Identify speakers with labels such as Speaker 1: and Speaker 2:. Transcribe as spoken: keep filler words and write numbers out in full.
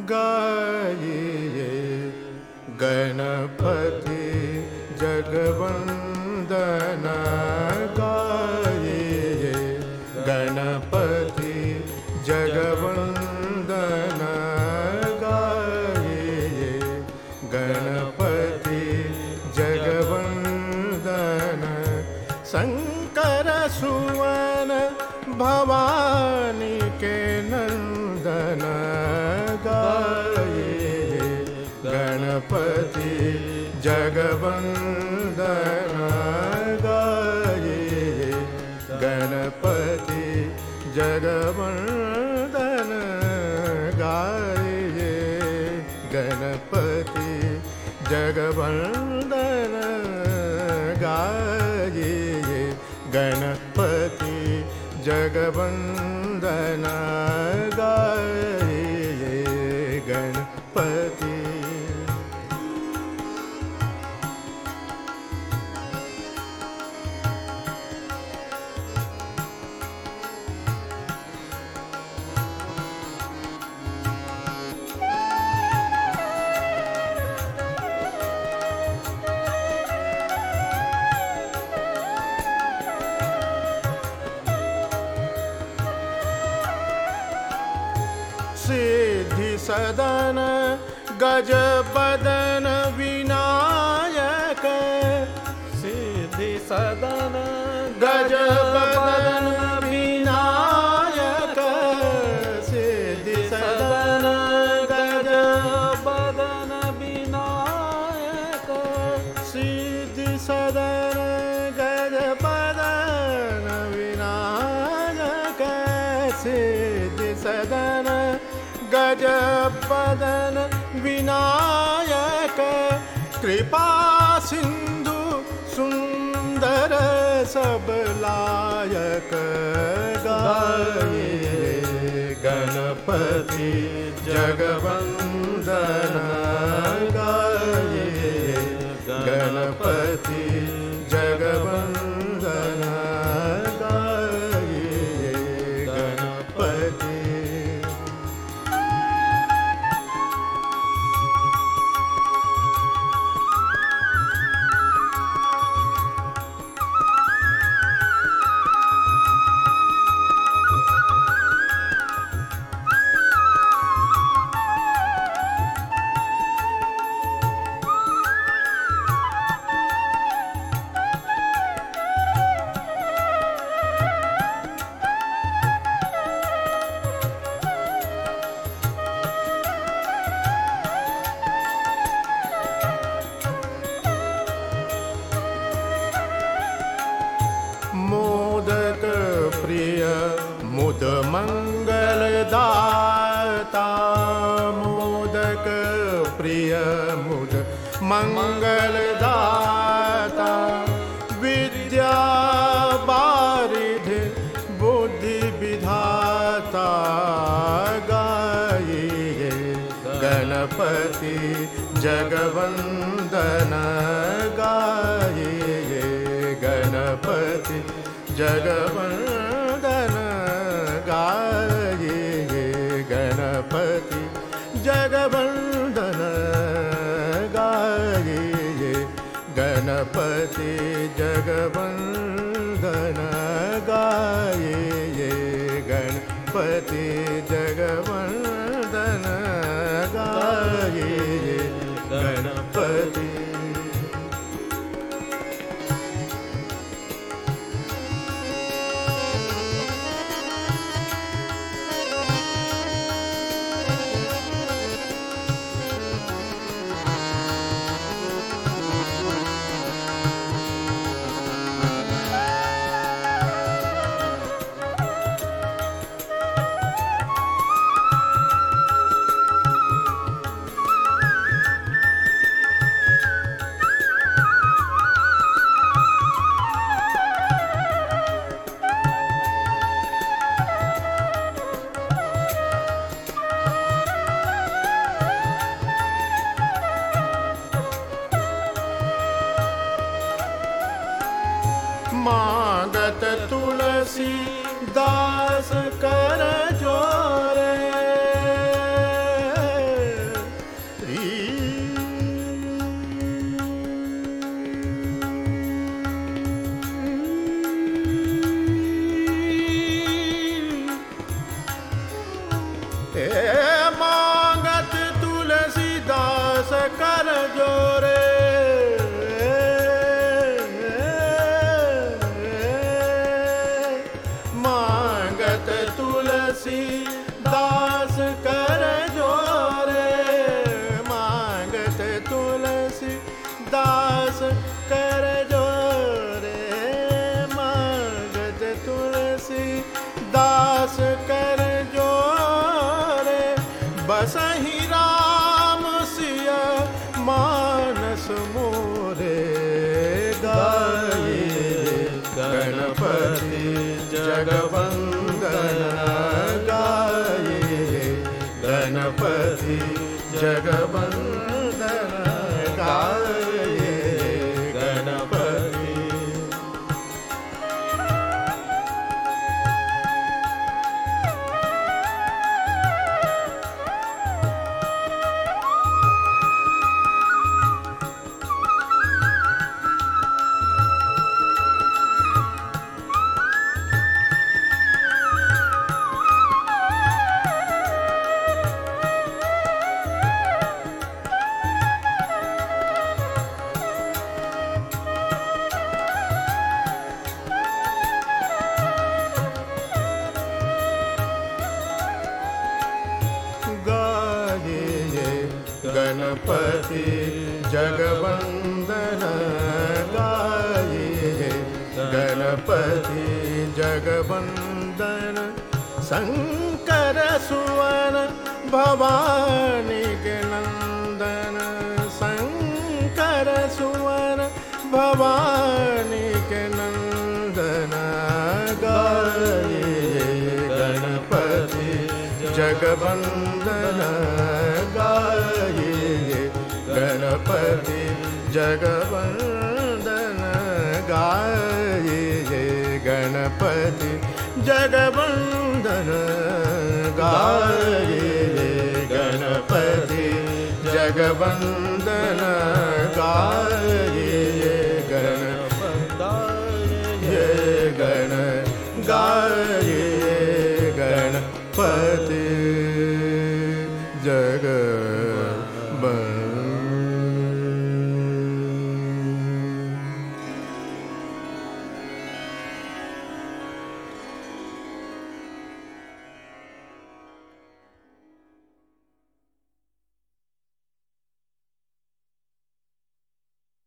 Speaker 1: गाइए गणपति जगवंदन गाइए गणपति जगवंदन गाइए गणपति जगवंदन शंकर सुवन भवानी के नंदन गाइए गणपति जगवंदन गाइए गणपति जगवंदन गाइए गणपति जगवंदन गाइए गणपति जगवंदन गाइए गणपति। सिद्धि सदन गजबदन विनायक सिद्धि सदन गजबदन विनायक सिद्धि सदन गजबदन विनायक सिद्धि सदन गजबदन विनायक सिद्धि सदन गजबदन विनायक कृपा सिंधु सुंदर सबलायक गाइए गणपति जगवंदन गाइए गणपति जगवंदन गाइए गणपति। मोदक प्रिय मुद मंगलदाता मोदक प्रिय मुद मंगलदाता विद्या बारिधि बुद्धि विधाता गाइए गणपति जगवंदन गाइए गणपति जगवंदन गाइए गणपति जगवंदन गाइए गणपति जगवंदन गाइए गणपति जगवंदन गाइए गणपति। मांगत तुलसी दास कर जोरे जगवंदन गाये गणपति। गणपति जगवंदन गाये गणपति जगवंदन शंकर सुवन भवानी के नंदन शंकर सुवन भवानी के नंदन गाये गणपति जगवंदन गाये गणपति जगवंदन गाये गणपति जगवंदन गाये गणपति जगवंदन